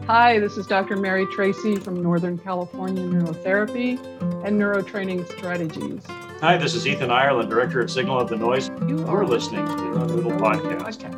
Hi, this is Dr. Mary Tracy from Northern California Neurotherapy and Neurotraining Strategies. Hi, this is Ethan Ireland, Director of Signal of the Noise. You're listening to the Neuronoodle Podcast.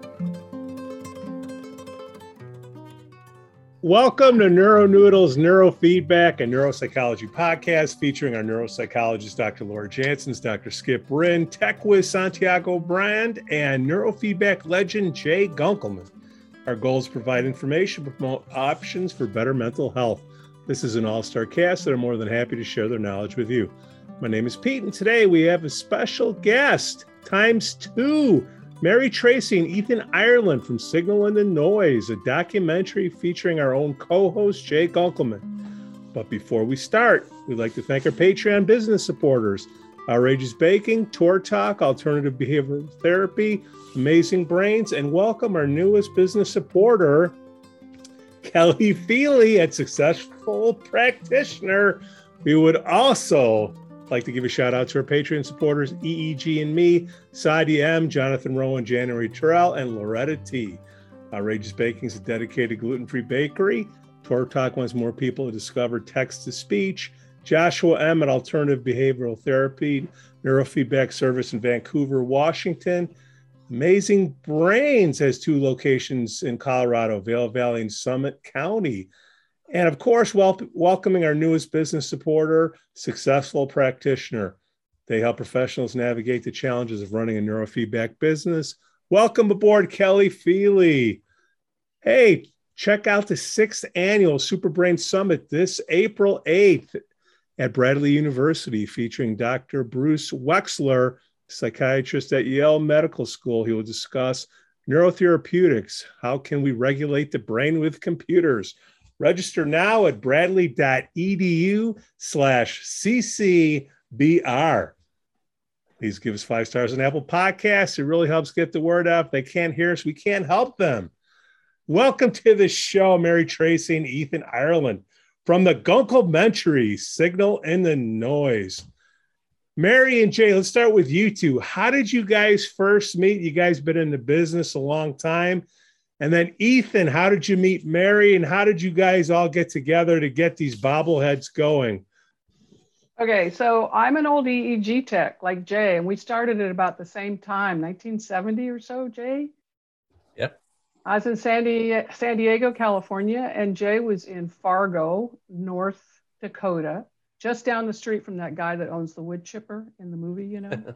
Welcome to Neuronoodle's Neurofeedback and Neuropsychology Podcast, featuring our neuropsychologist, Dr. Laura Janssens, Dr. Skip Rinn, Tech Whiz Santiago Brand, and neurofeedback legend Jay Gunkelman. Our goal is to provide information, promote options for better mental health. This is an all-star cast that are more than happy to share their knowledge with you. My name is Pete, and today we have a special guest, ×2, Mary Tracy and Ethan Ireland from Signal in the Noise, a documentary featuring our own co-host, Jay Gunkelman. But before we start, we'd like to thank our Patreon business supporters, Outrageous Baking, Tour Talk, Alternative Behavioral Therapy, Amazing Brains, and welcome our newest business supporter, Kelly Feely at Successful Practitioner. We would also like to give a shout out to our Patreon supporters, EEG and me, Sadi M, Jonathan Rowan, January Terrell, and Loretta T. Outrageous Baking is a dedicated gluten-free bakery. Tour Talk wants more people to discover text-to-speech. Joshua M at Alternative Behavioral Therapy, Neurofeedback Service in Vancouver, Washington. Amazing Brains has 2 locations in Colorado, Vail Valley and Summit County. And of course, welcoming our newest business supporter, Successful Practitioner. They help professionals navigate the challenges of running a neurofeedback business. Welcome aboard, Kelly Feely. Hey, check out the 6th annual Superbrain Summit this April 8th at Bradley University, featuring Dr. Bruce Wexler, psychiatrist at Yale Medical School. He will discuss neurotherapeutics. How can we regulate the brain with computers? Register now at bradley.edu/ccbr. Please give us 5 stars on Apple Podcasts. It really helps get the word out. If they can't hear us, we can't help them. Welcome to the show, Mary Tracy and Ethan Ireland from the Gunkelmentary, Signal in the Noise. Mary and Jay, let's start with you two. How did you guys first meet? You guys been in the business a long time. And then Ethan, how did you meet Mary, and how did you guys all get together to get these bobbleheads going? Okay, so I'm an old EEG tech like Jay, and we started at about the same time, 1970 or so, Jay? Yep. I was in San Diego, California, and Jay was in Fargo, North Dakota, just down the street from that guy that owns the wood chipper in the movie, you know?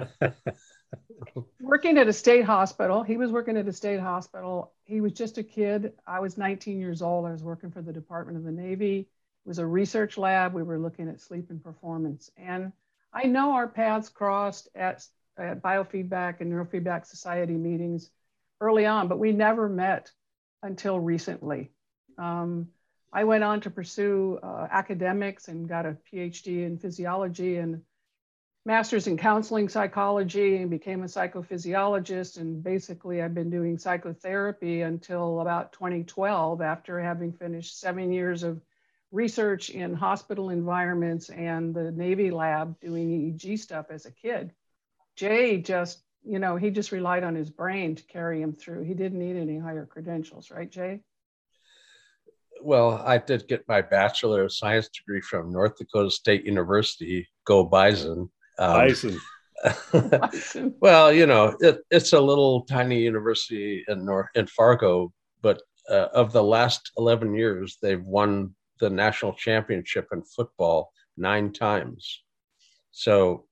Working at a state hospital. He was working at a state hospital. He was just a kid. I was 19 years old. I was working for the Department of the Navy. It was a research lab. We were looking at sleep and performance. And I know our paths crossed at Biofeedback and Neurofeedback Society meetings early on, but we never met until recently. I went on to pursue academics and got a PhD in physiology and master's in counseling psychology, and became a psychophysiologist. And basically I've been doing psychotherapy until about 2012, after having finished 7 years of research in hospital environments and the Navy lab doing EEG stuff as a kid. Jay just, he just relied on his brain to carry him through. He didn't need any higher credentials, right, Jay? Well, I did get my Bachelor of Science degree from North Dakota State University, Go Bison. Bison. Well, it's a little tiny university in Fargo, but of the last 11 years, they've won the national championship in football 9 times. So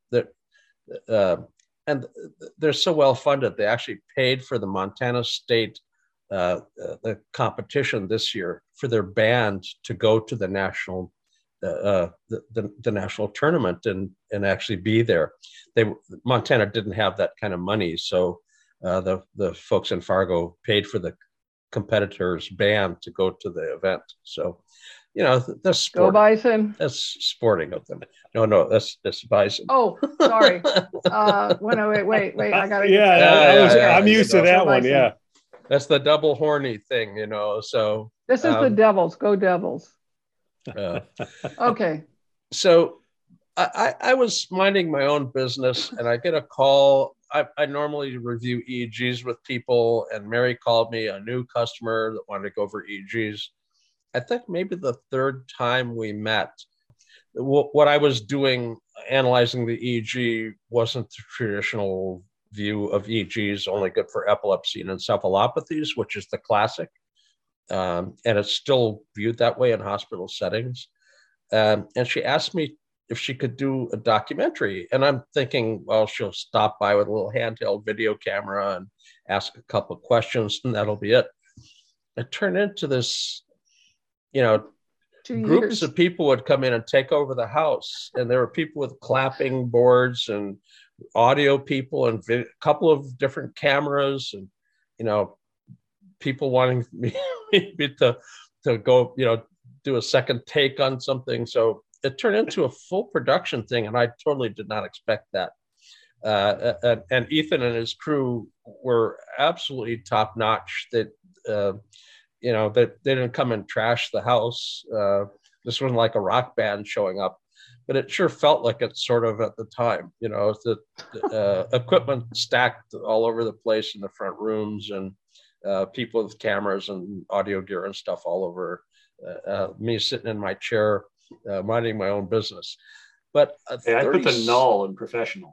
and they're so well funded. They actually paid for the Montana State the competition this year for their band to go to the national the national tournament and actually be there. Montana didn't have that kind of money, so the folks in Fargo paid for the competitors' band to go to the event. So, that's sporting. Go Bison. That's sporting of them. No, that's Bison. Oh, sorry. Wait. I gotta. Yeah, I'm used to that one. Yeah, that's the double horny thing, So this is the Devils. Go Devils. Okay. So I was minding my own business, and I get a call. I normally review EEGs with people, and Mary called me, a new customer that wanted to go over EEGs. I think maybe the third time we met, what I was doing, analyzing the EEG, wasn't the traditional view of EEGs only good for epilepsy and encephalopathies, which is the classic. And it's still viewed that way in hospital settings. And she asked me if she could do a documentary. And I'm thinking, well, she'll stop by with a little handheld video camera and ask a couple of questions, and that'll be it. It turned into this, groups of people would come in and take over the house. And there were people with clapping boards and audio people and a couple of different cameras and, people wanting me to go, do a second take on something. So it turned into a full production thing. And I totally did not expect that. And Ethan and his crew were absolutely top notch. That that they didn't come and trash the house. This wasn't like a rock band showing up, but it sure felt like it sort of at the time. The equipment stacked all over the place in the front rooms, and people with cameras and audio gear and stuff all over. Me sitting in my chair, minding my own business. But hey, I put the null in professional.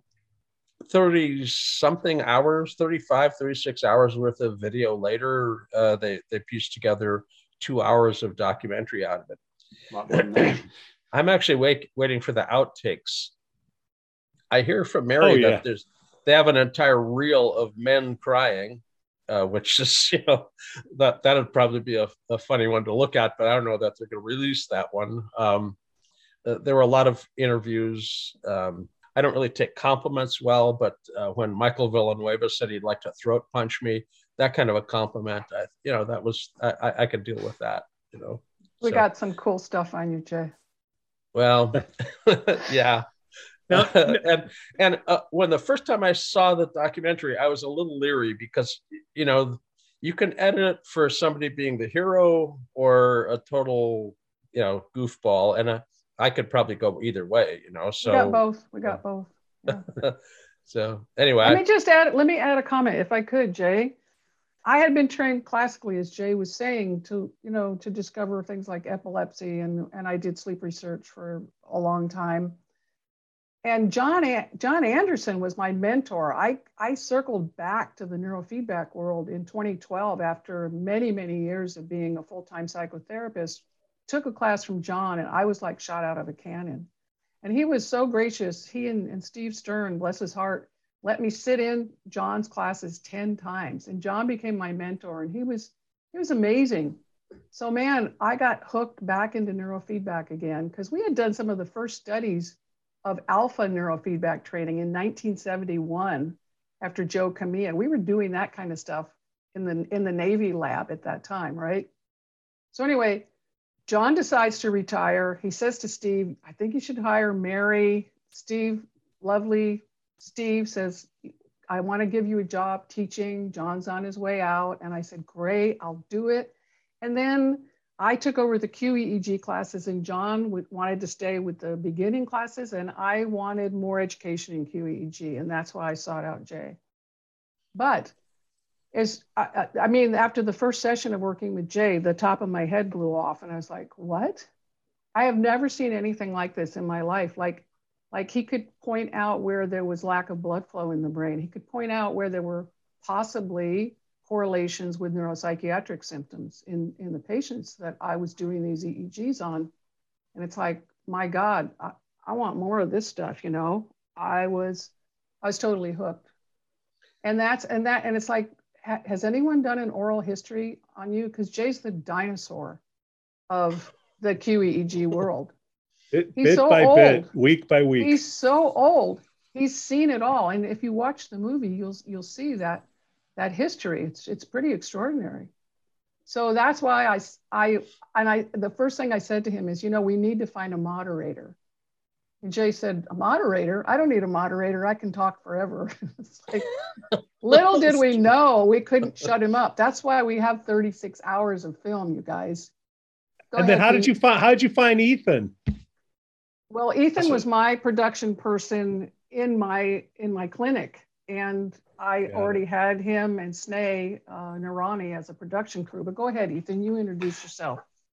30 something hours, 35, 36 hours worth of video later, they pieced together 2 hours of documentary out of it. I'm actually waiting for the outtakes. I hear from Mary that they have an entire reel of men crying, which is, that would probably be a funny one to look at, but I don't know that they're going to release that one. There were a lot of interviews. I don't really take compliments well, but when Michael Villanueva said he'd like to throat punch me, that kind of a compliment, that was, I could deal with that, We got some cool stuff on you, Jay. Well, yeah. And when the first time I saw the documentary, I was a little leery because, you can edit it for somebody being the hero or a total, goofball. And I could probably go either way, so. We got both. Yeah. So anyway. Let me add a comment if I could, Jay. I had been trained classically, as Jay was saying, to discover things like epilepsy, and I did sleep research for a long time. And John Anderson was my mentor. I circled back to the neurofeedback world in 2012 after many, many years of being a full-time psychotherapist. Took a class from John, and I was like shot out of a cannon. And he was so gracious. He and Steve Stern, bless his heart, let me sit in John's classes 10 times. And John became my mentor, and he was amazing. So man, I got hooked back into neurofeedback again, because we had done some of the first studies of alpha neurofeedback training in 1971 after Joe Kamiya. We were doing that kind of stuff in the Navy lab at that time, right? So anyway, John decides to retire. He says to Steve, I think you should hire Mary. Steve, lovely. Steve says, I want to give you a job teaching. John's on his way out. And I said, great, I'll do it. And then I took over the QEEG classes, and John wanted to stay with the beginning classes, and I wanted more education in QEEG. And that's why I sought out Jay. But after the first session of working with Jay, the top of my head blew off, and I was like, what? I have never seen anything like this in my life. Like he could point out where there was lack of blood flow in the brain. He could point out where there were possibly correlations with neuropsychiatric symptoms in the patients that I was doing these EEGs on. And it's like, my God, I want more of this stuff, I was totally hooked. And it's like, has anyone done an oral history on you? Because Jay's the dinosaur of the QEEG world. Bit by bit, week by week. He's so old. He's seen it all. And if you watch the movie, you'll see that history. It's pretty extraordinary. So that's why the first thing I said to him is, we need to find a moderator. And Jay said, a moderator? I don't need a moderator. I can talk forever. It's like, little did we know we couldn't shut him up. That's why we have 36 hours of film, you guys. Then how did you find Ethan? Well, Ethan was my production person in my clinic, and I already had him and Sneh Narani as a production crew. But go ahead, Ethan, you introduce yourself.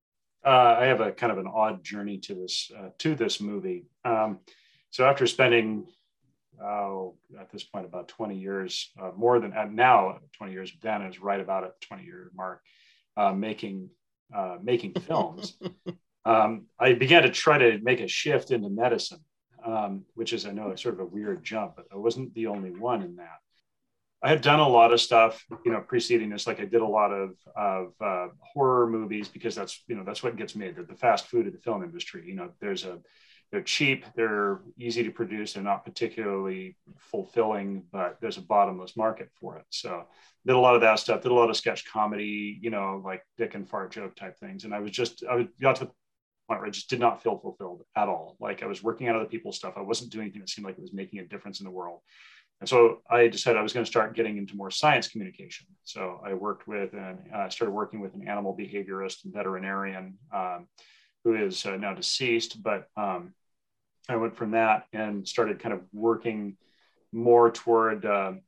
I have a kind of an odd journey to this movie. So after spending, at this point, about 20 years, more than now 20 years, Dan is right about at the 20-year mark, making films. I began to try to make a shift into medicine, which is, I know, sort of a weird jump, but I wasn't the only one in that. I had done a lot of stuff, preceding this. Like I did a lot of horror movies because that's what gets made. They're the fast food of the film industry. They're cheap, they're easy to produce, they're not particularly fulfilling, but there's a bottomless market for it. So did a lot of that stuff, did a lot of sketch comedy, like dick and fart joke type things. And I got to the point where I just did not feel fulfilled at all. Like I was working on other people's stuff. I wasn't doing anything that seemed like it was making a difference in the world. And so I decided I was going to start getting into more science communication. So I started working with an animal behaviorist and veterinarian who is now deceased, but I went from that and started kind of working more toward,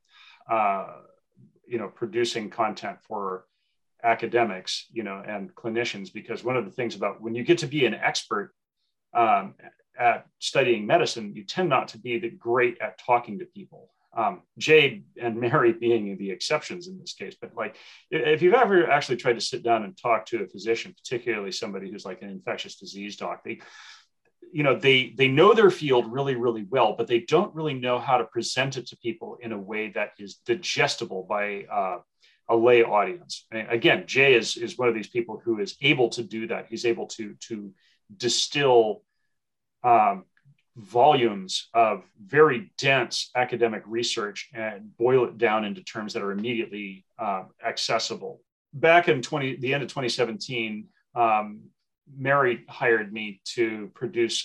producing content for academics, and clinicians, because one of the things about when you get to be an expert at studying medicine, you tend not to be great at talking to people. Jay and Mary being the exceptions in this case, but like if you've ever actually tried to sit down and talk to a physician, particularly somebody who's like an infectious disease doc, they know their field really, really well, but they don't really know how to present it to people in a way that is digestible by a lay audience. And again, Jay is one of these people who is able to do that. He's able to distill volumes of very dense academic research and boil it down into terms that are immediately accessible. Back in the end of 2017, Mary hired me to produce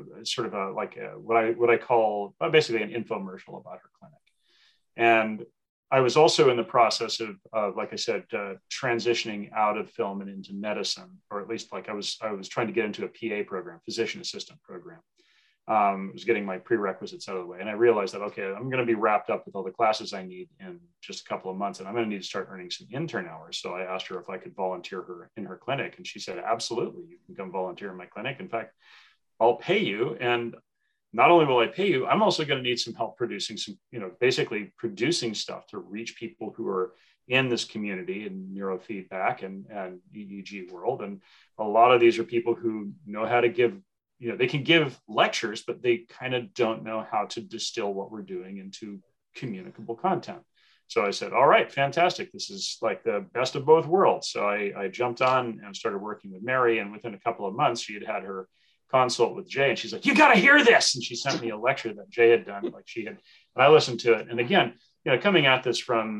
what I call basically an infomercial about her clinic. And I was also in the process of like I said, transitioning out of film and into medicine, or at least like I was trying to get into a PA program, physician assistant program. I was getting my prerequisites out of the way. And I realized that, okay, I'm going to be wrapped up with all the classes I need in just a couple of months, and I'm going to need to start earning some intern hours. So I asked her if I could volunteer in her clinic. And she said, absolutely, you can come volunteer in my clinic. In fact, I'll pay you. And not only will I pay you, I'm also going to need some help producing basically producing stuff to reach people who are in this community in neurofeedback and EEG world. And a lot of these are people who know how to give, they can give lectures, but they kind of don't know how to distill what we're doing into communicable content. So I said, all right, fantastic. This is like the best of both worlds. So I jumped on and started working with Mary. And within a couple of months, she had her consult with Jay, and she's like, you got to hear this. And she sent me a lecture that Jay had done, and I listened to it. And again, coming at this from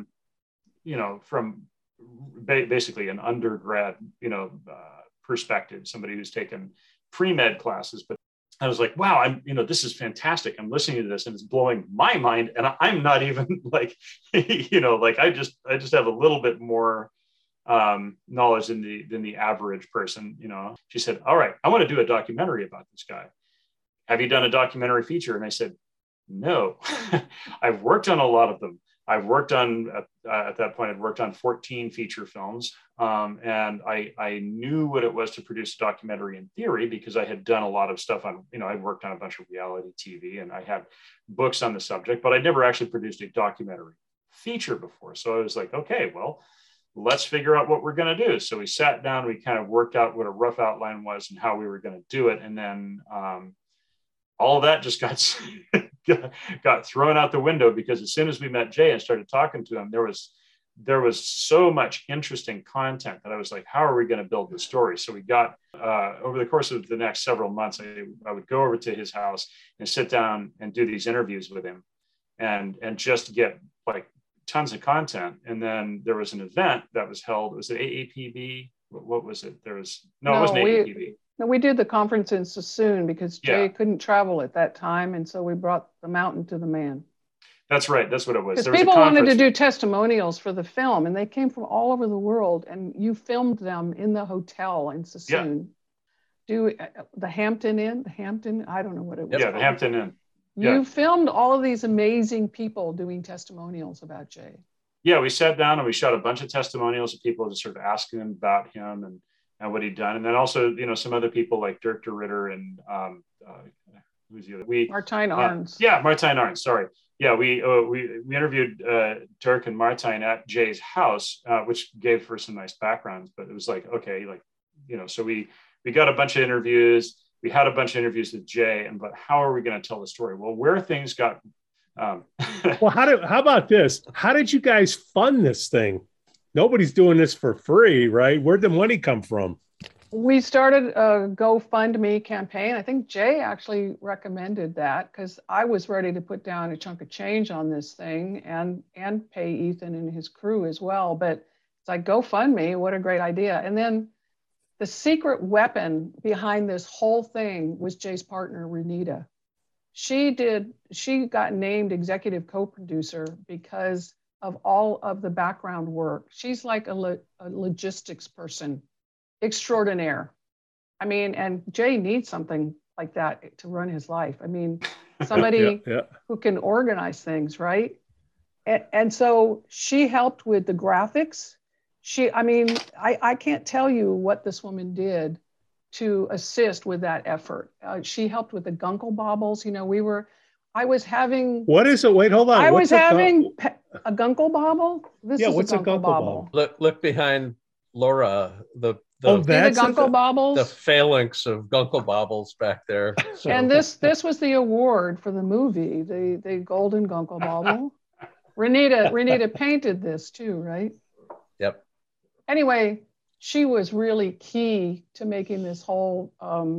basically an undergrad, perspective, somebody who's taken pre-med classes, but I was like, wow, this is fantastic. I'm listening to this and it's blowing my mind. And I'm not even like, I just have a little bit more knowledge than the average person. She said, all right, I want to do a documentary about this guy. Have you done a documentary feature? And I said, no. I've worked on a lot of them. I've worked on, at that point, I'd worked on 14 feature films. And I knew what it was to produce a documentary in theory, because I had done a lot of stuff on, I'd worked on a bunch of reality TV and I had books on the subject, but I'd never actually produced a documentary feature before. So I was like, okay, well, let's figure out what we're going to do. So we sat down, we kind of worked out what a rough outline was and how we were going to do it. And then all of that just got thrown out the window, because as soon as we met Jay and started talking to him, there was so much interesting content that I was like, how are we going to build the story? So we got, over the course of the next several months, I would go over to his house and sit down and do these interviews with him and just get like tons of content. And then there was an event that was held. Was it AAPB? What was it? It wasn't AAPB. No, we did the conference in Sassoon because Jay couldn't travel at that time. And so we brought the mountain to the man. That's right. That's what it was. Because people wanted to do testimonials for the film, and they came from all over the world, and you filmed them in the hotel in Sassoon. Yeah. The Hampton Inn? I don't know what it was. Yeah, the Hampton Inn. You filmed all of these amazing people doing testimonials about Jay. Yeah, we sat down and we shot a bunch of testimonials of people just sort of asking him about him. And what he'd done. And then also, some other people like Dirk de Ritter and who's the other? Martijn Arns. Martijn Arns. Sorry. Yeah, we interviewed Dirk and Martijn at Jay's house, which gave her some nice backgrounds. But it was like, okay, so we got a bunch of interviews. We had a bunch of interviews with Jay, but how are we going to tell the story? Well, where things got. Well, how about this? How did you guys fund this thing? Nobody's doing this for free, right? Where'd the money come from? We started a GoFundMe campaign. I think Jay actually recommended that because I was ready to put down a chunk of change on this thing and pay Ethan and his crew as well. But it's like, GoFundMe, what a great idea. And then the secret weapon behind this whole thing was Jay's partner, Renita. She got named executive co-producer because of all of the background work. She's like a logistics person extraordinaire. I mean, and Jay needs something like that to run his life. I mean, somebody who can organize things, right? And so she helped with the graphics. I can't tell you what this woman did to assist with that effort. She helped with the Gunkel baubles. I was having. What is it? Wait, hold on. I was having a Gunkel bauble. What's a Gunkel bauble? Look behind Laura. The Gunkel baubles. The phalanx of Gunkel baubles back there. So. And this was the award for the movie, the Golden Gunkel bauble. Renita painted this too, right? Yep. Anyway, she was really key to making this whole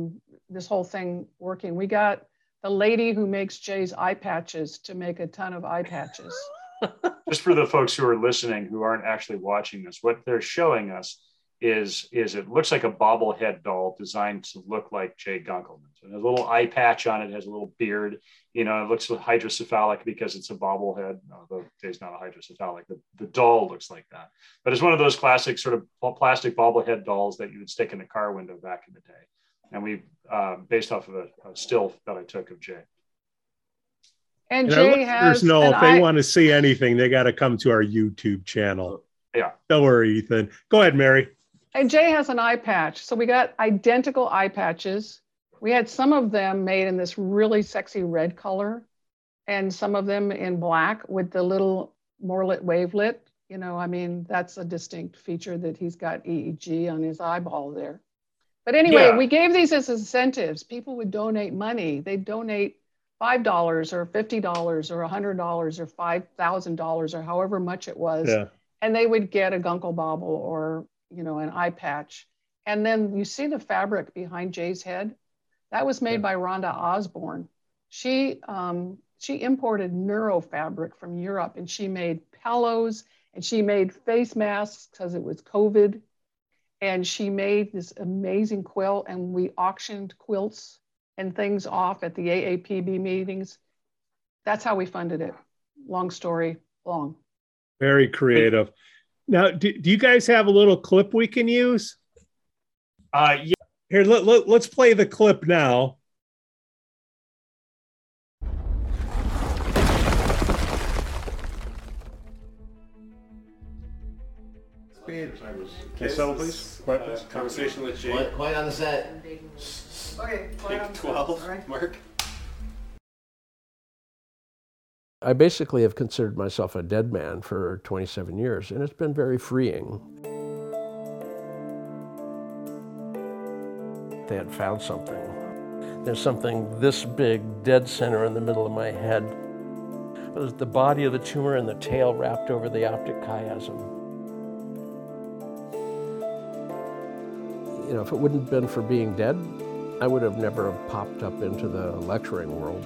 thing working. We got the lady who makes Jay's eye patches to make a ton of eye patches. Just for the folks who are listening who aren't actually watching this, what they're showing us is it looks like a bobblehead doll designed to look like Jay Gunkelman. So it has a little eye patch on it, has a little beard. It looks hydrocephalic because it's a bobblehead. Although Jay's not a hydrocephalic. The doll looks like that. But it's one of those classic sort of plastic bobblehead dolls that you would stick in a car window back in the day. And we based off of a still that I took of Jay. And Jay has. If they want to see anything, they got to come to our YouTube channel. Yeah. Don't worry, Ethan. Go ahead, Mary. And Jay has an eye patch. So we got identical eye patches. We had some of them made in this really sexy red color and some of them in black with the little Morlet wavelet. That's a distinct feature that he's got EEG on his eyeball there. But anyway, we gave these as incentives. People would donate money. They'd donate $5 or $50 or $100 or $5,000 or however much it was. Yeah. And they would get a Gunkel bauble or an eye patch. And then you see the fabric behind Jay's head. That was made by Rhonda Osborne. She imported neuro fabric from Europe, and she made pillows and she made face masks because it was COVID. And she made this amazing quilt, and we auctioned quilts and things off at the AAPB meetings. That's how we funded it. Long story long. Very creative. Now, do you guys have a little clip we can use? Yeah. Here, let's play the clip now. Okay, settle, please. Quiet, please. Conversation with Jay. Quiet on the set. Okay. Take 12, right. Mark. I basically have considered myself a dead man for 27 years, and it's been very freeing. They had found something. There's something this big, dead center in the middle of my head. It was the body of the tumor and the tail wrapped over the optic chiasm. If it wouldn't have been for being dead, I would have never popped up into the lecturing world.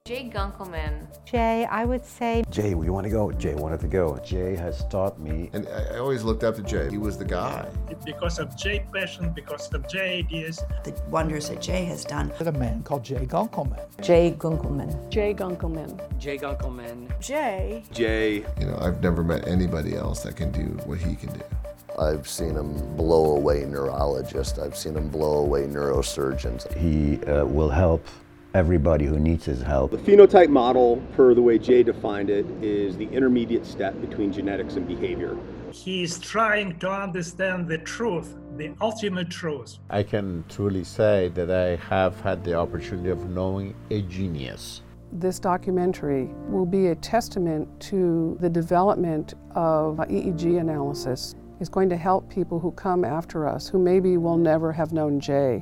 Jay Gunkelman. Jay, I would say. Jay, we want to go. Jay wanted to go. Jay has taught me. And I always looked up to Jay. He was the guy. Because of Jay's passion, because of Jay ideas. The wonders that Jay has done. A man called Jay Gunkelman. Jay Gunkelman. Jay Gunkelman. Jay Gunkelman. Jay. Jay. You know, I've never met anybody else that can do what he can do. I've seen him blow away neurologists. I've seen him blow away neurosurgeons. He will help everybody who needs his help. The phenotype model, per the way Jay defined it, is the intermediate step between genetics and behavior. He's trying to understand the truth, the ultimate truth. I can truly say that I have had the opportunity of knowing a genius. This documentary will be a testament to the development of EEG analysis. It's going to help people who come after us, who maybe will never have known Jay.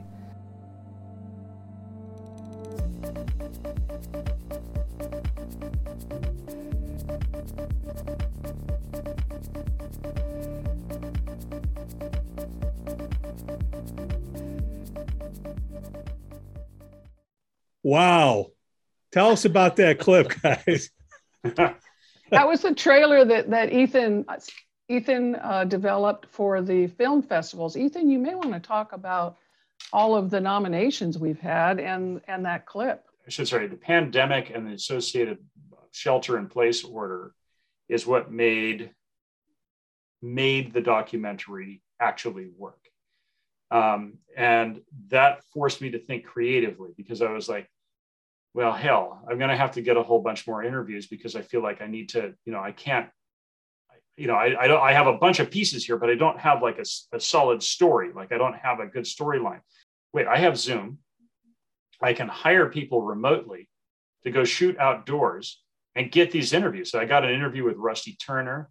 Wow. Tell us about that clip, guys. That was the trailer that Ethan developed for the film festivals. Ethan, you may want to talk about all of the nominations we've had and that clip. I should say the pandemic and the associated shelter-in-place order is what made the documentary actually work. And that forced me to think creatively, because I was like, well, hell, I'm going to have to get a whole bunch more interviews, because I feel like I need to, I can't, I have a bunch of pieces here, but I don't have like a solid story. Like I don't have a good storyline. Wait, I have Zoom. I can hire people remotely to go shoot outdoors and get these interviews. So I got an interview with Rusty Turner,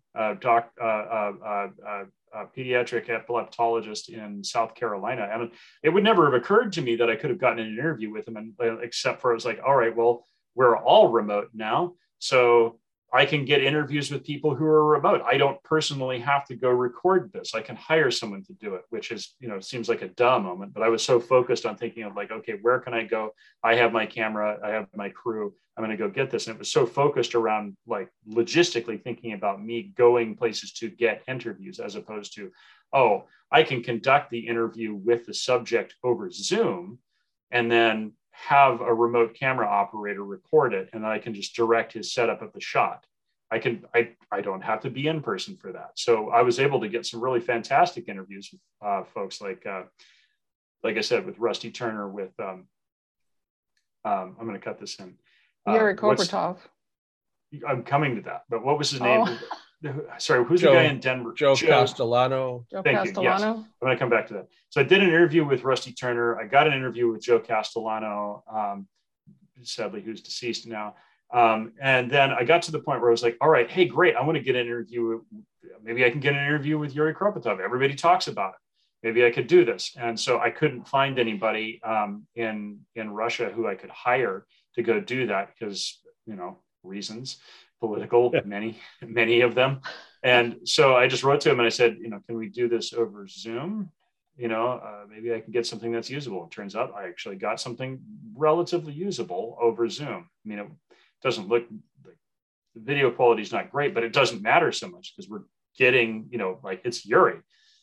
pediatric epileptologist in South Carolina. And it would never have occurred to me that I could have gotten an interview with him, except for I was like, all right, well, we're all remote now. So I can get interviews with people who are remote. I don't personally have to go record this. I can hire someone to do it, which is, seems like a duh moment, but I was so focused on thinking of like, okay, where can I go? I have my camera, I have my crew, I'm going to go get this. And it was so focused around like logistically thinking about me going places to get interviews, as opposed to, oh, I can conduct the interview with the subject over Zoom and then have a remote camera operator record it, and I can just direct his setup of the shot. I don't have to be in person for that. So I was able to get some really fantastic interviews with folks like I said, with Rusty Turner, with I'm going to cut this in. Yuri Kopratov. I'm coming to that, but what was his name? Sorry, who's the guy in Denver? Joe Castellano. Thank you. Yes. I'm going to come back to that. So I did an interview with Rusty Turner. I got an interview with Joe Castellano, sadly, who's deceased now. And then I got to the point where I was like, all right, hey, great. I want to get an interview. Maybe I can get an interview with Yuri Kopratov. Everybody talks about it. Maybe I could do this. And so I couldn't find anybody in Russia who I could hire to go do that because, reasons. Political, many of them. And so I just wrote to him and I said, can we do this over Zoom? Maybe I can get something that's usable. It turns out I actually got something relatively usable over Zoom. It doesn't look like the video quality is not great, but it doesn't matter so much because we're getting, like it's Yuri,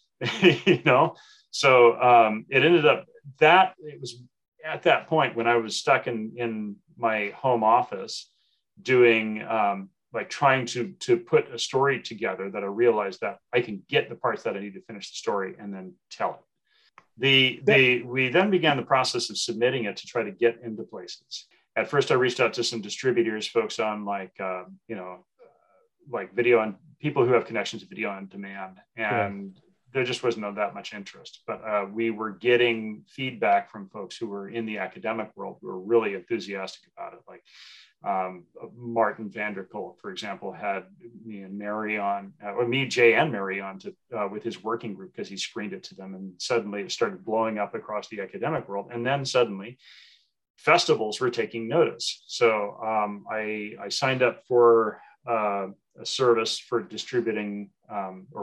So it ended up that it was at that point when I was stuck in my home office doing trying to put a story together, that I realized that I can get the parts that I need to finish the story and then tell it. We then began the process of submitting it to try to get into places. At first, I reached out to some distributors, folks on like video on people who have connections to video on demand, and there just wasn't that much interest. But we were getting feedback from folks who were in the academic world who were really enthusiastic about it, like Martin Vanderkolk, for example, had me and Mary on, Jay and Mary on with his working group because he screened it to them, and suddenly it started blowing up across the academic world. And then suddenly festivals were taking notice. So I signed up for a service for distributing,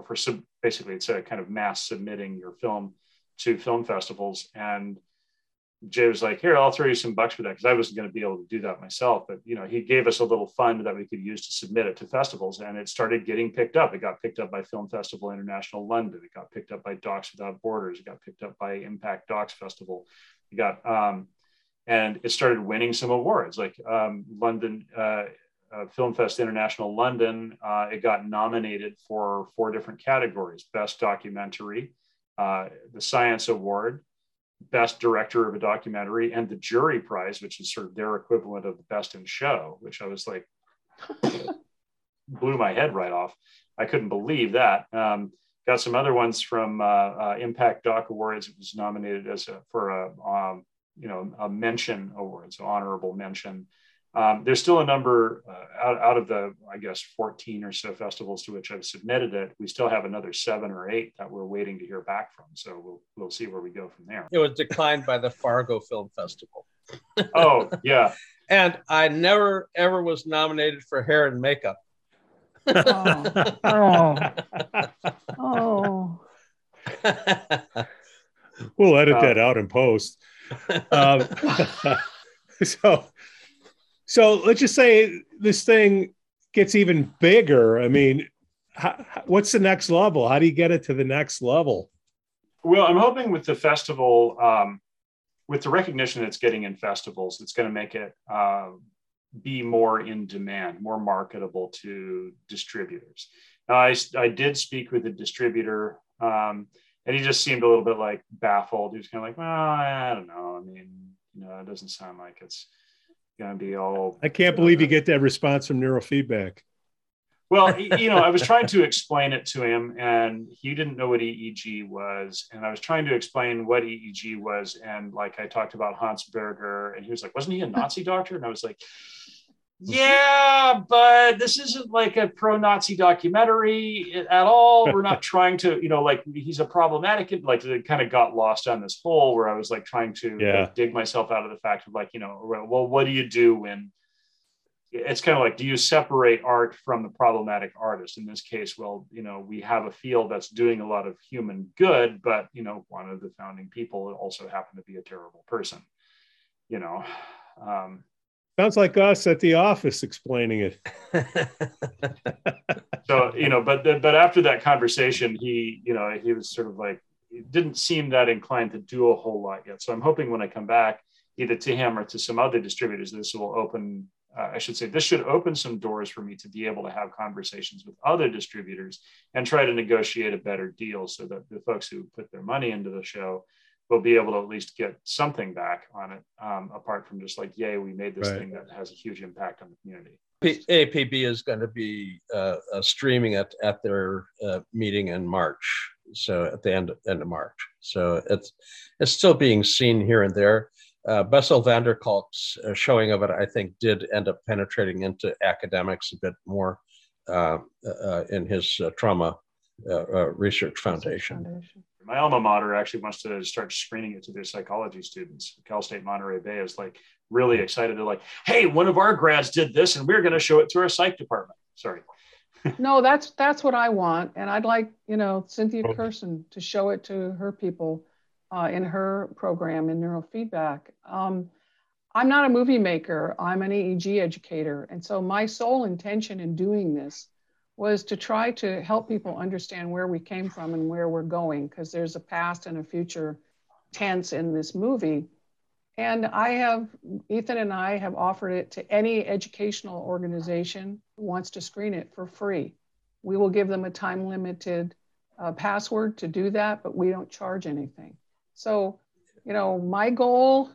basically it's a kind of mass submitting your film to film festivals. And Jay was like, here, I'll throw you some bucks for that, because I wasn't going to be able to do that myself. But, he gave us a little fund that we could use to submit it to festivals, and it started getting picked up. It got picked up by Film Festival International London. It got picked up by Docs Without Borders. It got picked up by Impact Docs Festival. It got, and it started winning some awards, like London, Film Fest International London. It got nominated for 4 different categories: Best Documentary, the Science Award, Best Director of a Documentary, and the Jury Prize, which is sort of their equivalent of the Best in Show, which I was like, blew my head right off. I couldn't believe that. Got some other ones from Impact Doc Awards. It was nominated for a mention award, so honorable mention. There's still a number out of the, I guess, 14 or so festivals to which I've submitted it. We still have another 7 or 8 that we're waiting to hear back from. So we'll see where we go from there. It was declined by the Fargo Film Festival. Oh, yeah. And I never, ever was nominated for hair and makeup. Oh. We'll edit that out in post. So let's just say this thing gets even bigger. I mean, what's the next level? How do you get it to the next level? Well, I'm hoping with the festival, with the recognition it's getting in festivals, it's going to make it be more in demand, more marketable to distributors. Now, I did speak with a distributor, and he just seemed a little bit like baffled. He was kind of like, well, I don't know. I mean, it doesn't sound like it's going to be all. I can't believe you get that response from neurofeedback. Well, I was trying to explain it to him, and he didn't know what EEG was. And I was trying to explain what EEG was. And like I talked about Hans Berger, and he was like, wasn't he a Nazi doctor? And I was like, yeah, but this isn't like a pro-Nazi documentary at all. We're not trying to, like he's a problematic, like it kind of got lost on this hole where I was like trying to dig myself out of the fact of like, well, what do you do when it's kind of like, do you separate art from the problematic artist? In this case, well, we have a field that's doing a lot of human good, but, one of the founding people also happened to be a terrible person, Sounds like us at the office explaining it. So, but after that conversation, he was sort of like, he didn't seem that inclined to do a whole lot yet. So I'm hoping when I come back, either to him or to some other distributors, this will open, this should open some doors for me to be able to have conversations with other distributors and try to negotiate a better deal so that the folks who put their money into the show will be able to at least get something back on it, apart from just like, yay, we made this thing that has a huge impact on the community. APB is going to be streaming at their meeting in March, so at the end of March. So it's still being seen here and there. Bessel van der Kolk's showing of it, I think, did end up penetrating into academics a bit more in his trauma research foundation. My alma mater actually wants to start screening it to their psychology students. Cal State Monterey Bay is like really excited to like, hey, one of our grads did this and we're going to show it to our psych department. Sorry. No, that's what I want. And I'd like, Cynthia Kerson to show it to her people in her program in neurofeedback. I'm not a movie maker. I'm an EEG educator. And so my sole intention in doing this was to try to help people understand where we came from and where we're going, because there's a past and a future tense in this movie. And Ethan and I have offered it to any educational organization who wants to screen it for free. We will give them a time-limited password to do that, but we don't charge anything. So, my goal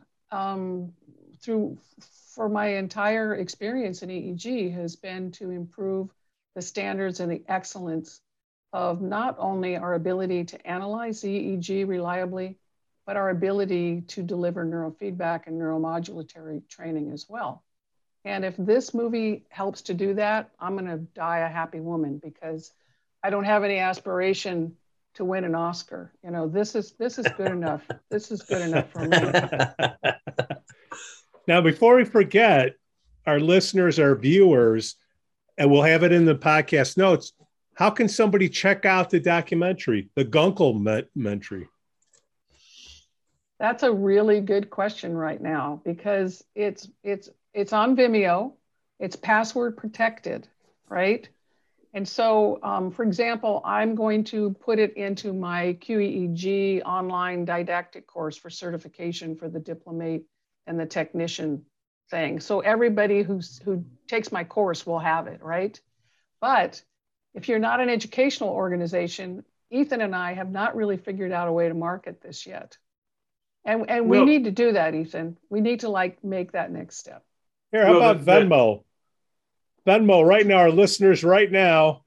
for my entire experience in EEG has been to improve the standards and the excellence of not only our ability to analyze the EEG reliably, but our ability to deliver neurofeedback and neuromodulatory training as well. And if this movie helps to do that, I'm going to die a happy woman, because I don't have any aspiration to win an Oscar. This is good enough. This is good enough for me. Now, before we forget, our listeners, our viewers, and we'll have it in the podcast notes, how can somebody check out the documentary, the Gunkelmentary? That's a really good question right now, because it's on Vimeo, it's password protected, right? And so, for example, I'm going to put it into my QEEG online didactic course for certification for the diplomate and the technician thing. So everybody who takes my course will have it, right? But if you're not an educational organization, Ethan and I have not really figured out a way to market this yet. And we need to do that, Ethan. We need to make that next step. Here, how about Venmo? Venmo right now, our listeners right now.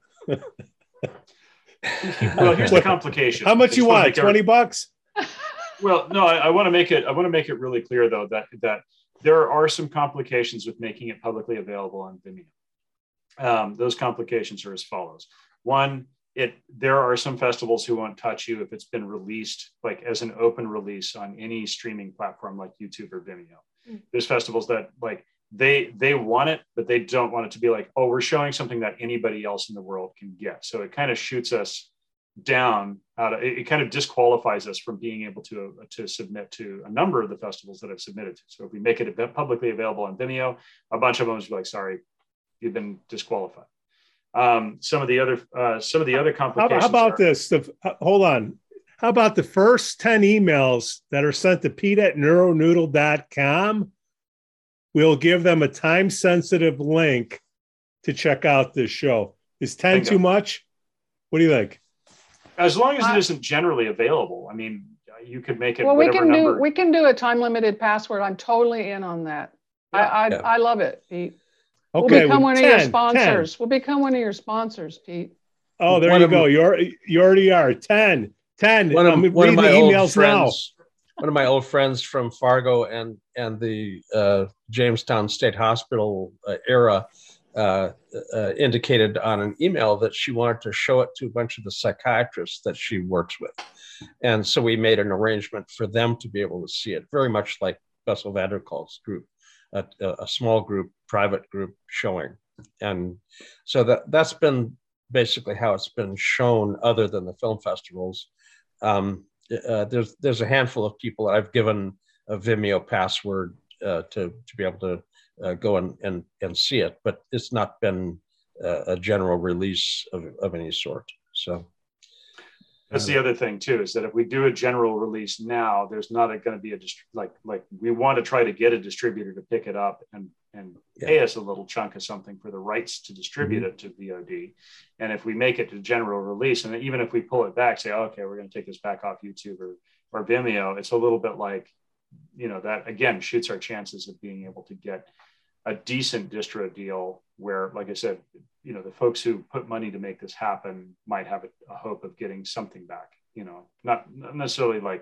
Well, here's the complication. How much you want? $20? Well, no, I want to make it really clear though that there are some complications with making it publicly available on Vimeo. Those complications are as follows. One, there are some festivals who won't touch you if it's been released like as an open release on any streaming platform like YouTube or Vimeo. There's festivals that like they want it, but they don't want it to be like, oh, we're showing something that anybody else in the world can get. So it kind of shoots us down it kind of disqualifies us from being able to submit to a number of the festivals that I've submitted to. So if we make it publicly available on Vimeo, a bunch of them will be like, sorry, you've been disqualified. Some of the other complications. How about this? Hold on. How about the first 10 emails that are sent to pete@neuronoodle.com? We'll give them a time-sensitive link to check out this show. Is 10 too much? What do you think? As long as it isn't generally available. I mean, you could make it. Well, we can do a time-limited password. I'm totally in on that. Yeah. I love it, Pete. Okay, we'll become one of your sponsors. 10. We'll become one of your sponsors, Pete. Oh, there you go. You already are. 10. One of my old friends. One of my old friends from Fargo and the Jamestown State Hospital era indicated on an email that she wanted to show it to a bunch of the psychiatrists that she works with. And so we made an arrangement for them to be able to see it, very much like Bessel van der Kolk's group, a small group, private group showing. And so that's been basically how it's been shown other than the film festivals. There's a handful of people that I've given a Vimeo password to be able to go and see it, but it's not been a general release of any sort. So that's the other thing too, is that if we do a general release now, there's not going to be like we want to try to get a distributor to pick it up and pay us a little chunk of something for the rights to distribute it to VOD. And if we make it to general release, and even if we pull it back, say, okay, we're going to take this back off YouTube or Vimeo, it's a little bit like, that again shoots our chances of being able to get a decent distro deal where, like I said, the folks who put money to make this happen might have a hope of getting something back, not necessarily like,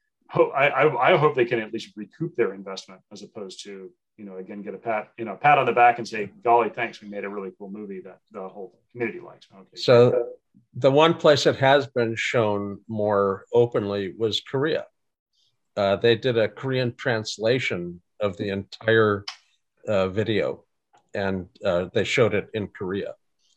I hope they can at least recoup their investment as opposed to, again, get a pat on the back and say, golly, thanks, we made a really cool movie that the whole community likes. Okay. So the one place that has been shown more openly was Korea. They did a Korean translation of the entire video, and they showed it in Korea.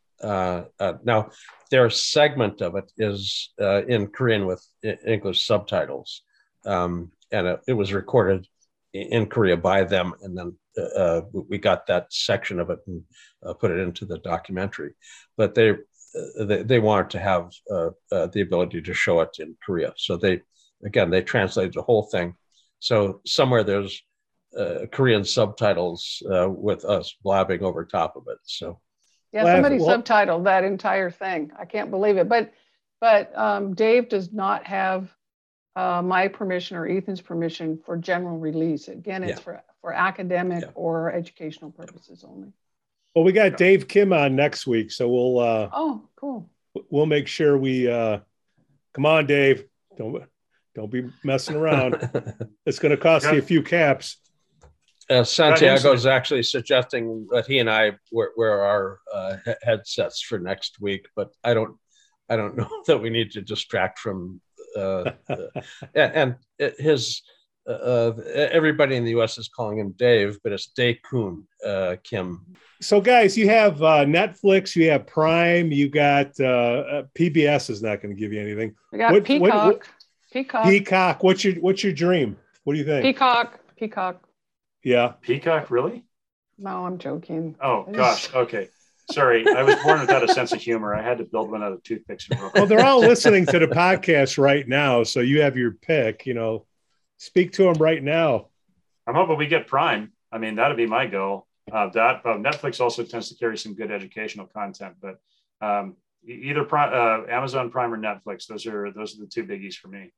Now, their segment of it is in Korean with English subtitles, and it was recorded in Korea by them, and then we got that section of it and put it into the documentary. But they wanted to have the ability to show it in Korea, so they translated the whole thing. So somewhere there's Korean subtitles with us blabbing over top of it. So yeah, somebody subtitled that entire thing. I can't believe it. But Dave does not have my permission or Ethan's permission for general release. Again, it's for academic or educational purposes only. Well, we got Dave Kim on next week, so we'll oh, cool. We'll make sure we come on, Dave. Don't be messing around. It's going to cost you a few caps. Santiago is actually suggesting that he and I wear our headsets for next week, but I don't know that we need to distract from and his everybody in the U.S. is calling him Dave, but it's Dae-kun Kim. So guys, you have Netflix, you have Prime, you got PBS is not going to give you anything. We got Peacock. Peacock. What's your dream? What do you think? Peacock. Yeah. Peacock, really? No, I'm joking. Oh, gosh. Okay. Sorry. I was born without a sense of humor. I had to build one out of toothpicks. Well, they're all listening to the podcast right now, so you have your pick. Speak to them right now. I'm hoping we get Prime. I mean, that'd be my goal. Netflix also tends to carry some good educational content, but either Amazon Prime or Netflix. Those are the two biggies for me.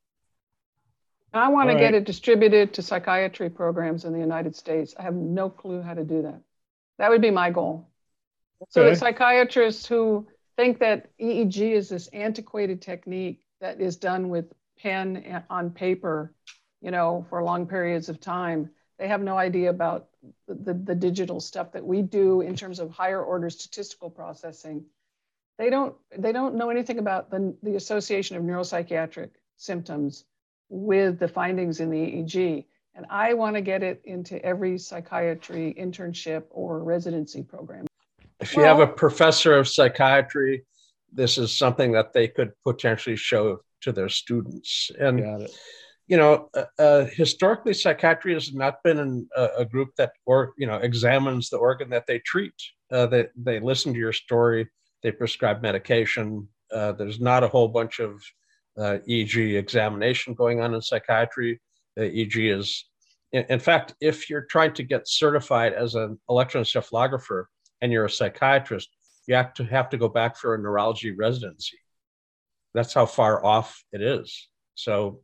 I want to get it distributed to psychiatry programs in the United States. I have no clue how to do that. That would be my goal. So the psychiatrists who think that EEG is this antiquated technique that is done with pen on paper, for long periods of time, they have no idea about the digital stuff that we do in terms of higher order statistical processing. They don't know anything about the association of neuropsychiatric symptoms with the findings in the EEG. And I want to get it into every psychiatry internship or residency program. If you have a professor of psychiatry, this is something that they could potentially show to their students. And, historically, psychiatry has not been a group that examines the organ that they treat. They listen to your story, they prescribe medication. There's not a whole bunch of EEG examination going on in psychiatry. EEG is, in fact, if you're trying to get certified as an electroencephalographer and you're a psychiatrist, you have to go back for a neurology residency. That's how far off it is. So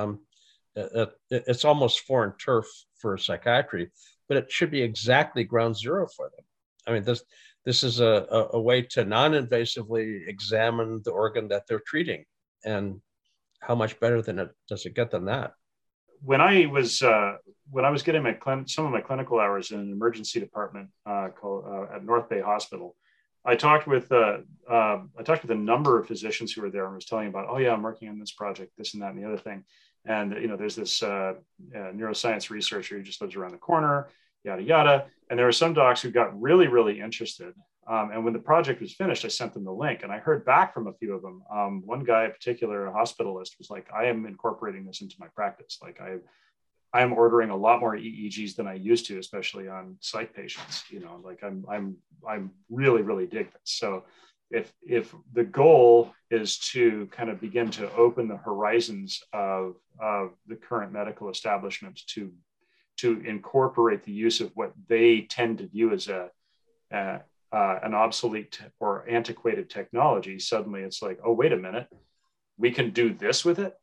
it's almost foreign turf for psychiatry, but it should be exactly ground zero for them. I mean, this is a way to non-invasively examine the organ that they're treating. And how much better does it get than that? When I was getting some of my clinical hours in an emergency department at North Bay Hospital, I talked with a number of physicians who were there and was telling about, oh yeah, I'm working on this project, this and that and the other thing. And there's this neuroscience researcher who just lives around the corner, yada yada. And there were some docs who got really, really interested. And when the project was finished, I sent them the link, and I heard back from a few of them. One guy in particular, a hospitalist, was like, I am incorporating this into my practice. Like I am ordering a lot more EEGs than I used to, especially on psych patients. I'm really, really dig this. So if the goal is to kind of begin to open the horizons of the current medical establishment to incorporate the use of what they tend to view as an obsolete or antiquated technology, suddenly it's like, oh, wait a minute, we can do this with it.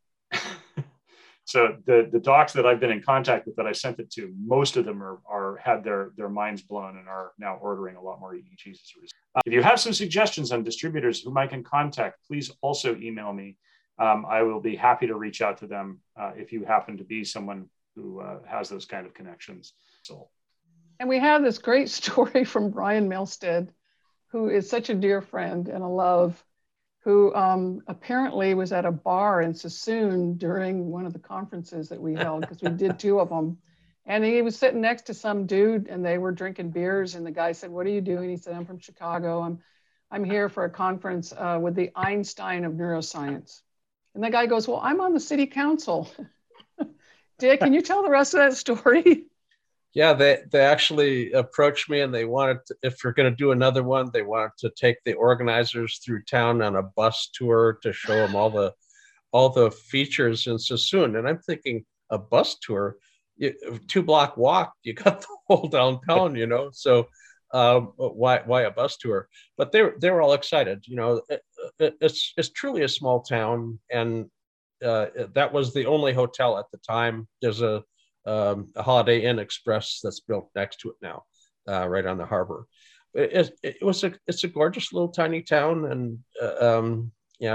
So the docs that I've been in contact with that I sent it to, most of them had their minds blown and are now ordering a lot more EEGs as a result. If you have some suggestions on distributors whom I can contact, please also email me. I will be happy to reach out to them if you happen to be someone who has those kind of connections. And we have this great story from Brian Milstead, who is such a dear friend and a love, who apparently was at a bar in Sassoon during one of the conferences that we held, because we did 2 of them. And he was sitting next to some dude and they were drinking beers. And the guy said, what are you doing? He said, I'm from Chicago. I'm here for a conference with the Einstein of neuroscience. And the guy goes, well, I'm on the city council. Dick, can you tell the rest of that story? Yeah, they actually approached me and they wanted to, if you're going to do another one, they wanted to take the organizers through town on a bus tour to show them all the features in Sassoon. And I'm thinking, a bus tour, 2-block walk, you got the whole downtown, So why a bus tour? But they were all excited. It's truly a small town, and that was the only hotel at the time. There's a Holiday Inn Express that's built next to it now, right on the harbor. It's a gorgeous little tiny town, and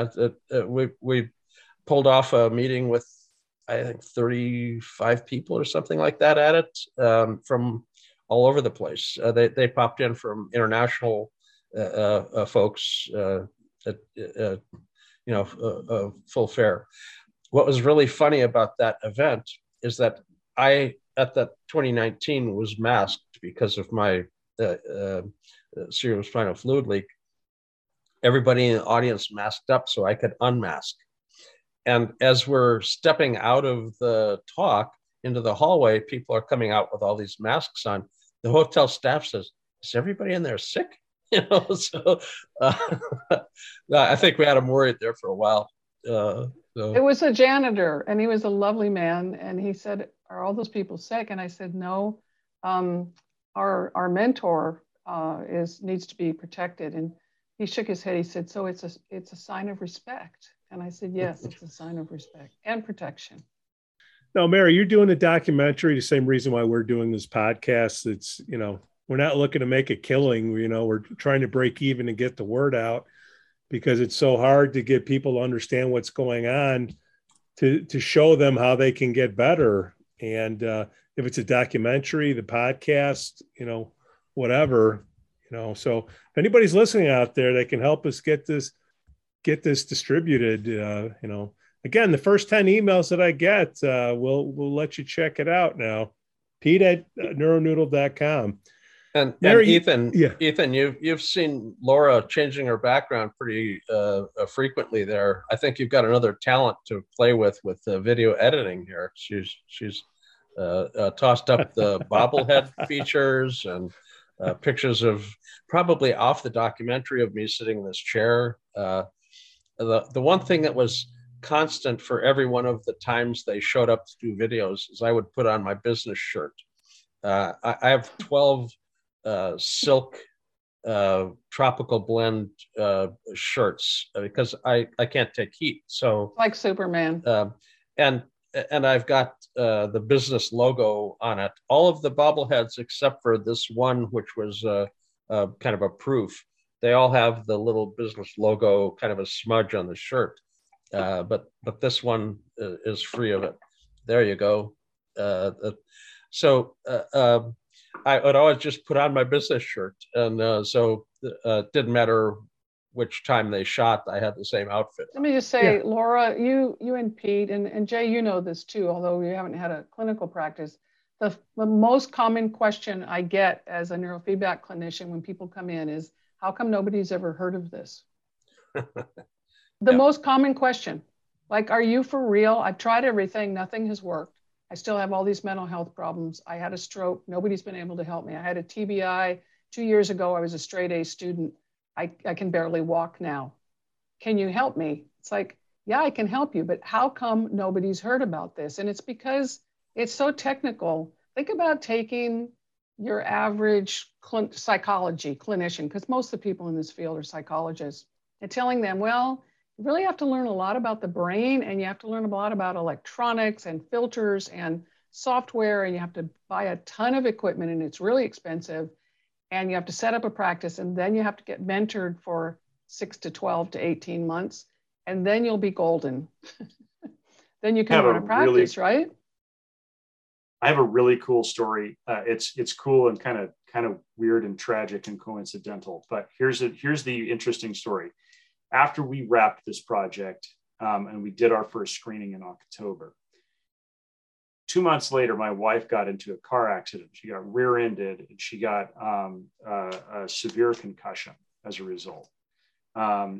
we pulled off a meeting with, I think, 35 people or something like that at it, from all over the place. They popped in from international folks, full fare. What was really funny about that event is that I, at that 2019, was masked because of my cerebrospinal fluid leak. Everybody in the audience masked up so I could unmask. And as we're stepping out of the talk, into the hallway, people are coming out with all these masks on. The hotel staff says, "Is everybody in there sick?" So I think we had him worried there for a while. So. It was a janitor, and he was a lovely man. And he said, "Are all those people sick?" And I said, "No, our mentor needs to be protected." And he shook his head. He said, "So it's a sign of respect." And I said, "Yes, it's a sign of respect and protection." Now, Mary, you're doing a documentary, the same reason why we're doing this podcast. It's, we're not looking to make a killing. We're trying to break even and get the word out, because it's so hard to get people to understand what's going on, to show them how they can get better. And if it's a documentary, the podcast, whatever, so if anybody's listening out there that can help us get this distributed, again, the first 10 emails that I get, we'll let you check it out now. Pete at neuronoodle.com. And Mary, Ethan, you've seen Laura changing her background pretty frequently there. I think you've got another talent to play with video editing here. She's tossed up the bobblehead features and pictures of probably off the documentary of me sitting in this chair. The one thing that was constant for every one of the times they showed up to do videos is I would put on my business shirt. I have 12 silk tropical blend shirts because I can't take heat. So like Superman. And I've got the business logo on it. All of the bobbleheads except for this one, which was kind of a proof. They all have the little business logo, kind of a smudge on the shirt. But this one is free of it. There you go. So I would always just put on my business shirt, and so it didn't matter which time they shot. I had the same outfit. Let me just say, Laura, you and Pete and Jay, you know this too, although you haven't had a clinical practice. The most common question I get as a neurofeedback clinician when people come in is, how come nobody's ever heard of this? The most common question, like, are you for real? I've tried everything, nothing has worked. I still have all these mental health problems. I had a stroke, nobody's been able to help me. I had a TBI 2 years ago. I was a straight A student. I can barely walk now. Can you help me? It's like, yeah, I can help you, but how come nobody's heard about this? And it's because it's so technical. Think about taking your average psychology clinician, because most of the people in this field are psychologists, and telling them, well, you really have to learn a lot about the brain, and you have to learn a lot about electronics and filters and software, and you have to buy a ton of equipment, and it's really expensive, and you have to set up a practice, and then you have to get mentored for 6 to 12 to 18 months, and then you'll be golden. Then you can run a practice, right? I have a really cool story. It's cool and kind of weird and tragic and coincidental, but here's the interesting story. After we wrapped this project and we did our first screening in October, 2 months later, my wife got into a car accident. She got rear-ended and she got a severe concussion as a result. I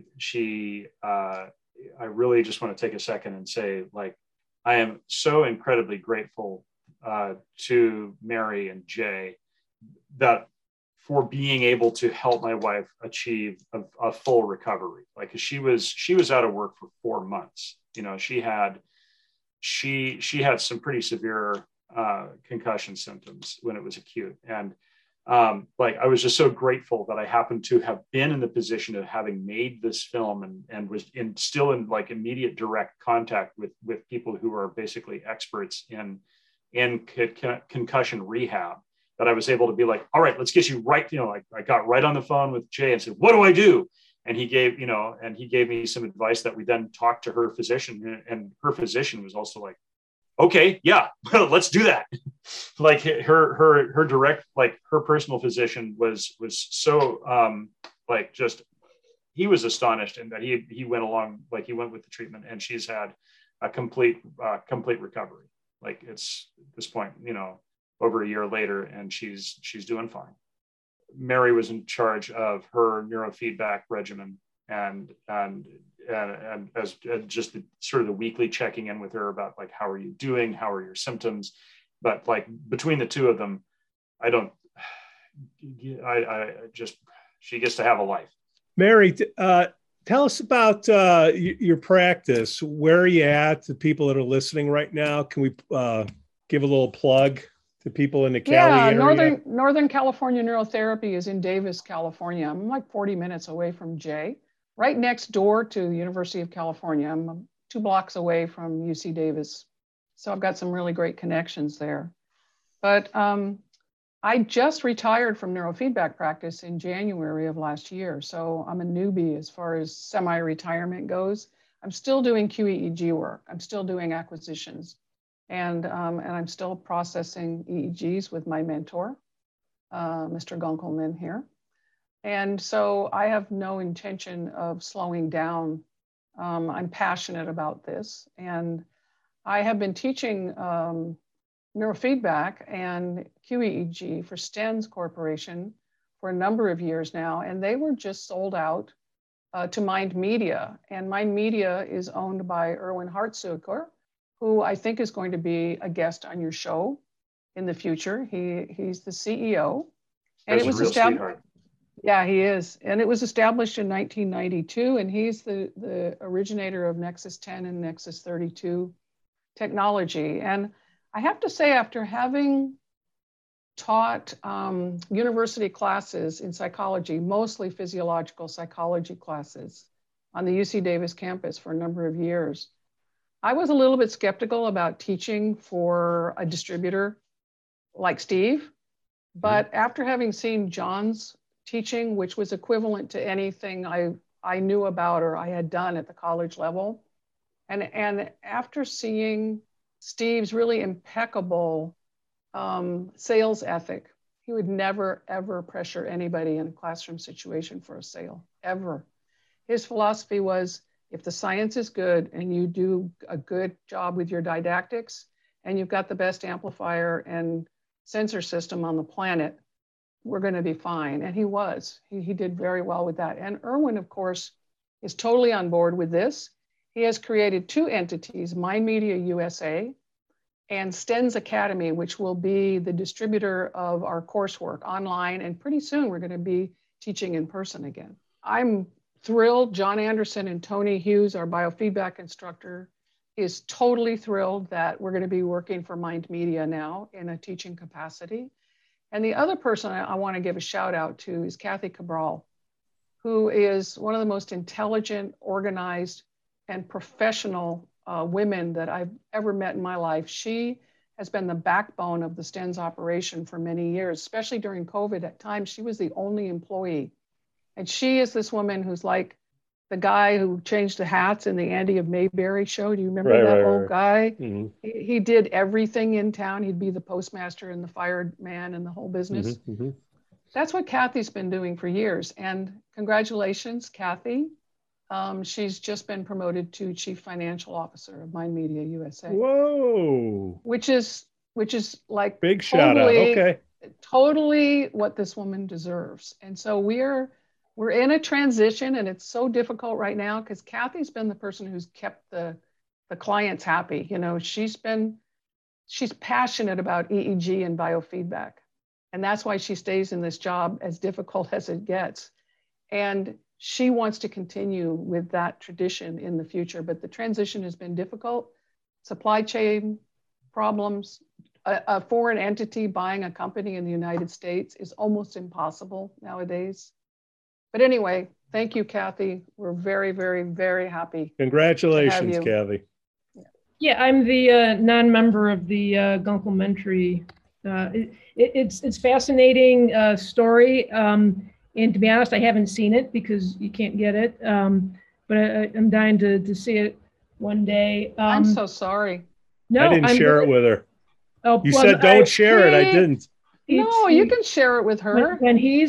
really just want to take a second and say, like, I am so incredibly grateful to Mary and Jay for being able to help my wife achieve a full recovery. Like, she was out of work for 4 months. She had some pretty severe concussion symptoms when it was acute. And I was just so grateful that I happened to have been in the position of having made this film and was still in like immediate direct contact with people who are basically experts in concussion rehab, that I was able to be like, all right, let's get you right. I got right on the phone with Jay and said, what do I do? And he gave me some advice that we then talked to her physician, and her physician was also like, okay, yeah, let's do that. Like her direct, like her personal physician was so he was astonished, and that he went along, like he went with the treatment, and she's had a complete recovery. Like, it's at this point, over a year later, and she's doing fine. Mary was in charge of her neurofeedback regimen, and as just the weekly checking in with her about, like, how are you doing? How are your symptoms? But like between the two of them, I just, she gets to have a life. Mary, tell us about your practice. Where are you at? The people that are listening right now, can we give a little plug to people in the Cali area? Northern California Neurotherapy is in Davis, California. I'm like 40 minutes away from Jay, right next door to the University of California. I'm 2 blocks away from UC Davis. So I've got some really great connections there. But I just retired from neurofeedback practice in January of last year. So I'm a newbie as far as semi-retirement goes. I'm still doing QEEG work. I'm still doing acquisitions. And I'm still processing EEGs with my mentor, Mr. Gunkelman here. And so I have no intention of slowing down. I'm passionate about this. And I have been teaching neurofeedback and QEEG for Stens Corporation for a number of years now. And they were just sold out to Mind Media. And Mind Media is owned by Erwin Hartzucker, who I think is going to be a guest on your show in the future. He's the CEO. And it was established. Yeah, he is. And it was established in 1992, and he's the originator of Nexus 10 and Nexus 32 technology. And I have to say, after having taught university classes in psychology, mostly physiological psychology classes on the UC Davis campus for a number of years, I was a little bit skeptical about teaching for a distributor like Steve. But after having seen John's teaching, which was equivalent to anything I knew about or I had done at the college level, and after seeing Steve's really impeccable sales ethic, he would never, ever pressure anybody in a classroom situation for a sale, ever. His philosophy was, if the science is good and you do a good job with your didactics and you've got the best amplifier and sensor system on the planet, we're going to be fine. And he was. He did very well with that. And Erwin, of course, is totally on board with this. He has created 2 entities, Mind Media USA and Stens Academy, which will be the distributor of our coursework online. And pretty soon we're going to be teaching in person again. I'm thrilled. John Anderson and Tony Hughes, our biofeedback instructor, is totally thrilled that we're going to be working for Mind Media now in a teaching capacity. And the other person I want to give a shout out to is Kathy Cabral, who is one of the most intelligent, organized, and professional women that I've ever met in my life. She has been the backbone of the Stens operation for many years, especially during COVID. At times, she was the only employee. And she is this woman who's like the guy who changed the hats in the Andy of Mayberry show. Do you remember that old guy? Mm-hmm. He did everything in town. He'd be the postmaster and the fireman and the whole business. Mm-hmm. Mm-hmm. That's what Kathy's been doing for years. And congratulations, Kathy. She's just been promoted to Chief Financial Officer of Mind Media USA. Whoa. Which is like big shout out. Okay. Totally what this woman deserves. And so we're in a transition, and it's so difficult right now because Kathy's been the person who's kept the clients happy. You know, she's passionate about EEG and biofeedback. And that's why she stays in this job as difficult as it gets. And she wants to continue with that tradition in the future, but the transition has been difficult. Supply chain problems, a foreign entity buying a company in the United States is almost impossible nowadays. But anyway, thank you, Kathy. We're very, very, very happy. Congratulations, Kathy. Yeah, I'm the non-member of the Gunkelmentary. It's fascinating story. And to be honest, I haven't seen it because you can't get it. But I'm dying to see it one day. I'm so sorry. No, I didn't share it with her. Oh, you said don't share it. I didn't. No, you can share it with her. When he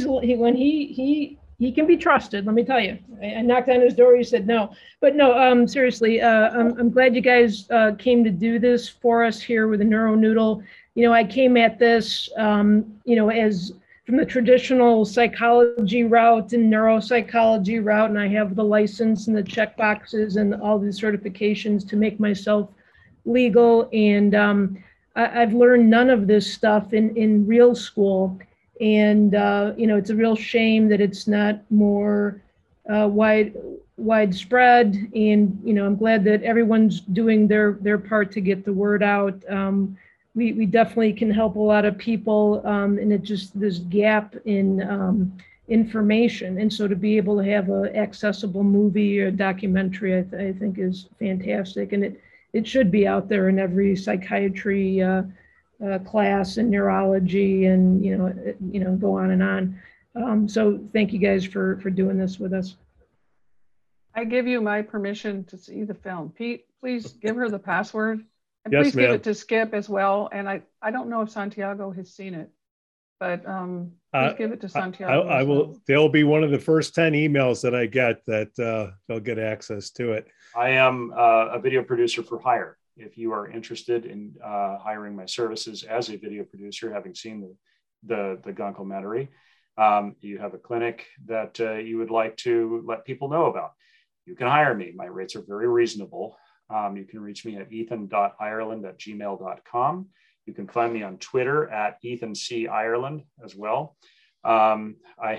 can be trusted. Let me tell you. I knocked on his door. He said no. But no, seriously, I'm glad you guys came to do this for us here with the NeuroNoodle. You know, I came at this, as from the traditional psychology route and neuropsychology route, and I have the license and the check boxes and all these certifications to make myself legal. And I've learned none of this stuff in real school. And, it's a real shame that it's not more widespread. And, I'm glad that everyone's doing their part to get the word out. We definitely can help a lot of people, and it just this gap in information. And so to be able to have an accessible movie or documentary, I think is fantastic. And it should be out there in every psychiatry class and neurology and, go on and on. So thank you guys for doing this with us. I give you my permission to see the film. Pete, please give her the password. And yes, please ma'am. give it to Skip as well. And I don't know if Santiago has seen it, but please give it to Santiago. I will. They'll be one of the first 10 emails that I get that they'll get access to it. I am a video producer for hire. If you are interested in hiring my services as a video producer, having seen the Gunkelmentary, you have a clinic that you would like to let people know about, you can hire me. My rates are very reasonable. You can reach me at ethan.ireland@gmail.com. You can find me on Twitter at Ethan C. Ireland as well. You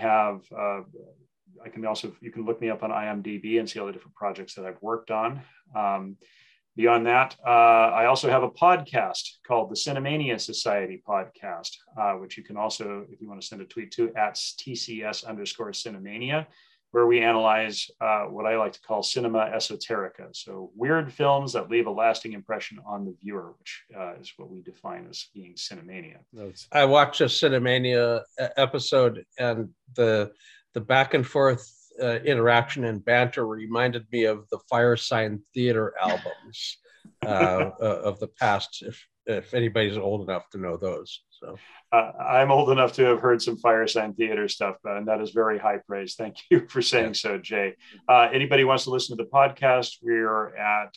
can look me up on IMDb and see all the different projects that I've worked on. Beyond that, I also have a podcast called the Cinemania Society Podcast, which you can also, if you want to send a tweet to, at TCS_Cinemania, where we analyze what I like to call cinema esoterica. So weird films that leave a lasting impression on the viewer, which is what we define as being Cinemania. I watched a Cinemania episode, and the back and forth interaction and banter reminded me of the Firesign Theater albums of the past, if anybody's old enough to know those. So I'm old enough to have heard some Firesign Theater stuff, and that is very high praise. Thank you for saying so, Jay. Anybody wants to listen to the podcast, we're at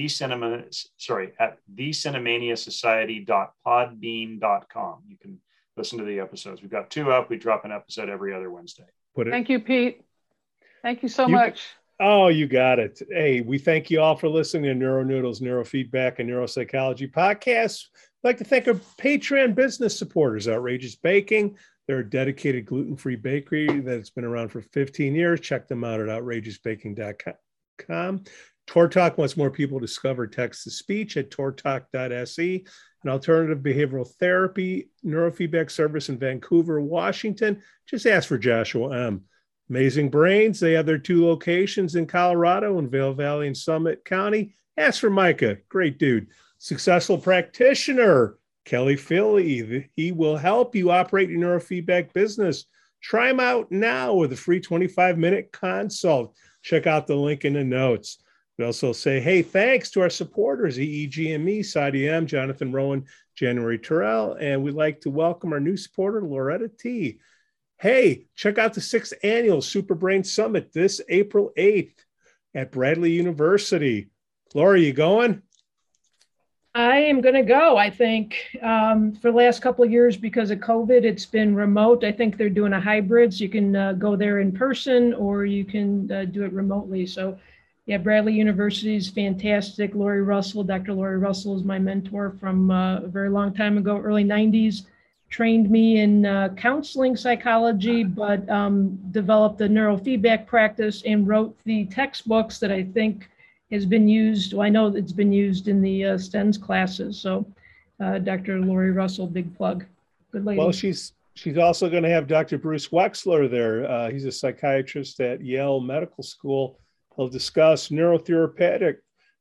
thecinemaniasociety.podbean.com. You can listen to the episodes. We've got 2 up. We drop an episode every other Wednesday. Thank you, Pete. Thank you so much. Oh, you got it. Hey, we thank you all for listening to NeuroNoodles, Neurofeedback, and Neuropsychology podcasts. I'd like to thank our Patreon business supporters, Outrageous Baking. They're a dedicated gluten-free bakery that's been around for 15 years. Check them out at outrageousbaking.com. TorTalk wants more people to discover text-to-speech at tortalk.se, an alternative behavioral therapy neurofeedback service in Vancouver, Washington. Just ask for Joshua M. Amazing Brains, they have their 2 locations in Colorado, in Vail Valley and Summit County. Ask for Micah, great dude. Successful practitioner, Kelly Philly. He will help you operate your neurofeedback business. Try him out now with a free 25-minute consult. Check out the link in the notes. We also say, hey, thanks to our supporters, EEG and me, Sadia M, Jonathan Rowan, January Terrell, and we'd like to welcome our new supporter, Loretta T. Hey, check out the 6th Annual Superbrain Summit this April 8th at Bradley University. Laura, you going? I am going to go, I think. For the last couple of years, because of COVID, it's been remote. I think they're doing a hybrid, so you can go there in person or you can do it remotely. So, yeah, Bradley University is fantastic. Lori Russell, Dr. Lori Russell is my mentor from a very long time ago, early 90s. Trained me in counseling psychology, but developed a neurofeedback practice and wrote the textbooks that I think has been used. Well, I know it's been used in the STENS classes. So Dr. Lori Russell, big plug. Good lady. Well, she's also going to have Dr. Bruce Wexler there. He's a psychiatrist at Yale Medical School. He'll discuss Laura,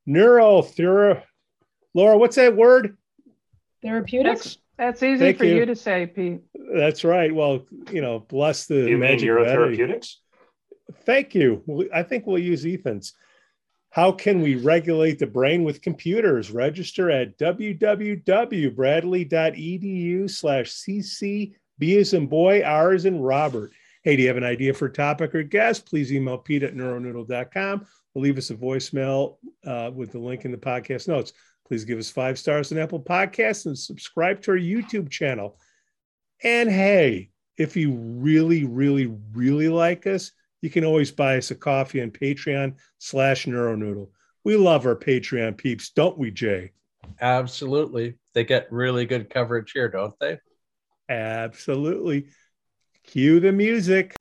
what's that word? Therapeutics. That's easy for you to say, Pete. That's right. Well, bless the you magic. You mean neurotherapeutics? Thank you. I think we'll use Ethan's. How can we regulate the brain with computers? Register at www.bradley.edu/cc, B as in boy, R as in Robert. Hey, do you have an idea for a topic or guest? Please email pete@neuronoodle.com or leave us a voicemail with the link in the podcast notes. Please give us 5 stars on Apple Podcasts and subscribe to our YouTube channel. And hey, if you really, really, really like us, you can always buy us a coffee on Patreon/NeuroNoodle. We love our Patreon peeps, don't we, Jay? Absolutely. They get really good coverage here, don't they? Absolutely. Cue the music.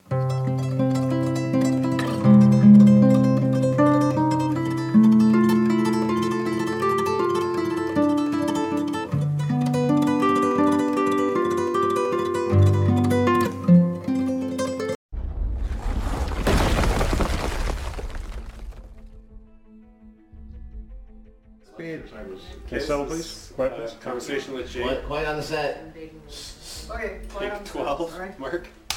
Can you settle, please? Quiet, please. Conversation with Jay. Quiet on the set. Okay, Take 12, Mark.